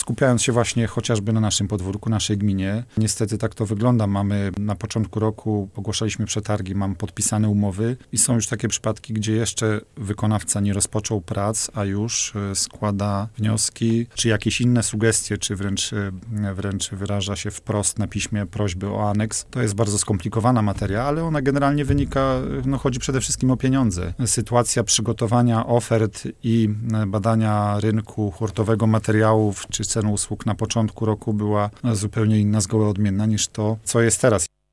skupiając się właśnie chociażby na naszym podwórku, naszej gminie. Niestety tak to wygląda. Mamy na początku roku, ogłaszaliśmy przetargi, mam podpisane umowy i są już takie przypadki, gdzie jeszcze wykonawca nie rozpoczął prac, a już składa wnioski, czy jakieś inne sugestie, czy wręcz wyraża się wprost na piśmie prośby o aneks. To jest bardzo skomplikowana materia, ale ona generalnie wynika, chodzi przede wszystkim o pieniądze. Sytuacja przygotowania ofert i badania rynku hurtowego materiałów czy cen usług na początku roku była zupełnie inna, zgoła odmienna niż to, co jest teraz.